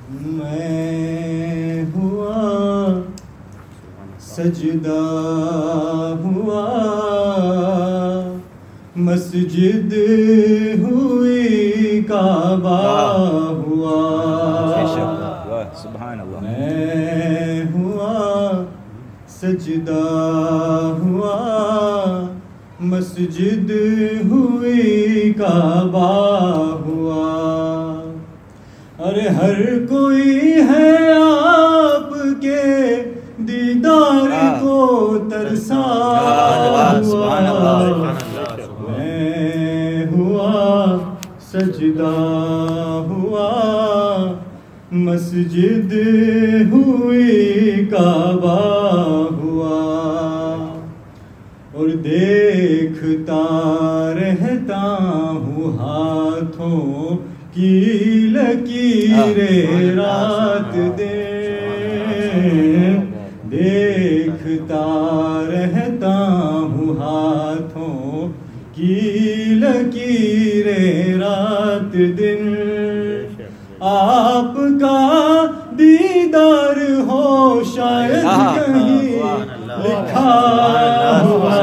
میں ہوا سجدہ ہوا مسجد ہوئی کعبہ ہوا سبحان اللہ میں ہوا سجدہ ہوا مسجد ہوئی کعبہ ہوا ارے ہر کوئی ہے آپ کے دیدار کو ترسا ہوا میں ہوا سجدہ ہوا مسجد ہوئی کعبہ ہوا اور دیکھتا رہتا ہوں ہاتھوں کی لکیریں رات دن دیکھتا رہتا ہوں ہاتھوں کی لکیریں رات دن آپ کا دیدار ہو شاید کہیں لکھا ہوا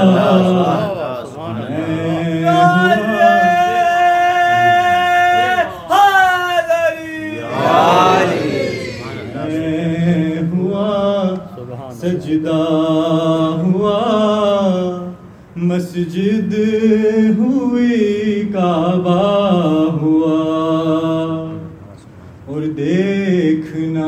سجدہ ہوا مسجد ہوئی کعبہ ہوا اور دیکھنا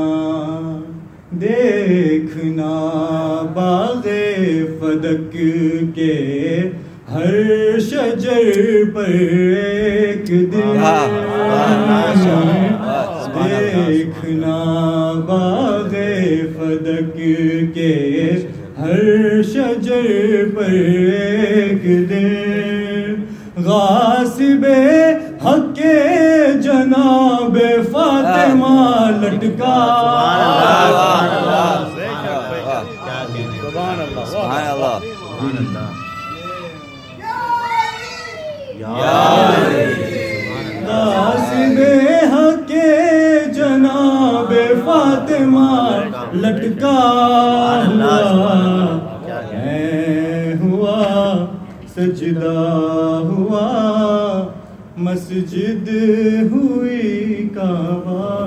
باغ فدق کے ہر شجر پر ایک دن دیکھنا باغ فدق کے ہر شجر پر ایک دن غاصب حق کے جناب فاطمہ لٹکا سبحان اللہ غاصب حق کے جناب فاطمہ لٹکا ہوا سجدہ ہوا مسجد ہوئی کعبہ